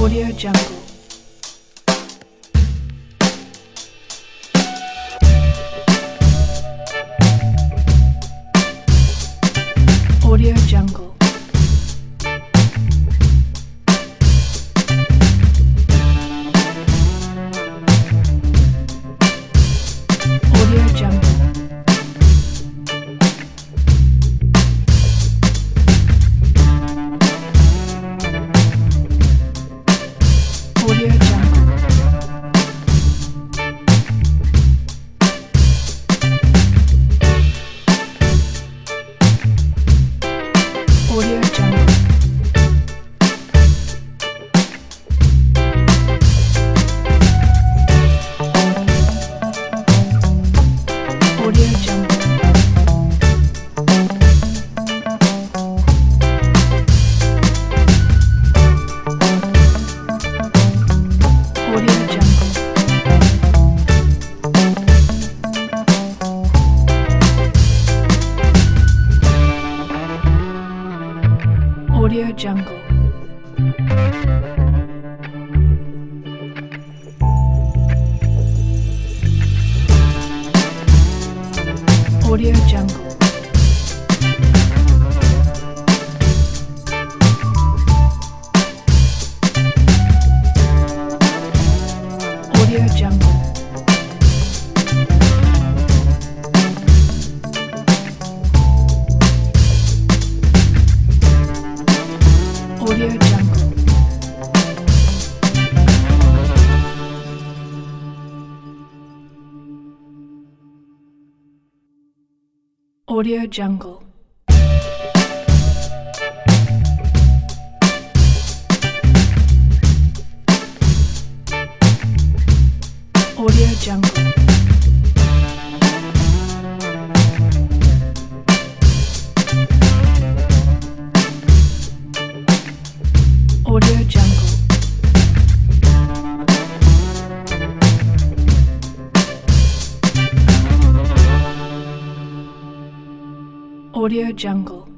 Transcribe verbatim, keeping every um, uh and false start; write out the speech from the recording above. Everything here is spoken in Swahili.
Audio Jungle. Audio Jungle. Audio Jungle. Audio Jungle. Audio Jungle. Audio Jungle. Audio Jungle. Audio Jungle. Audio Jungle. Audio Jungle. Audio Jungle. Audio Jungle. Audio Jungle. Audio Jungle. Audio Jungle.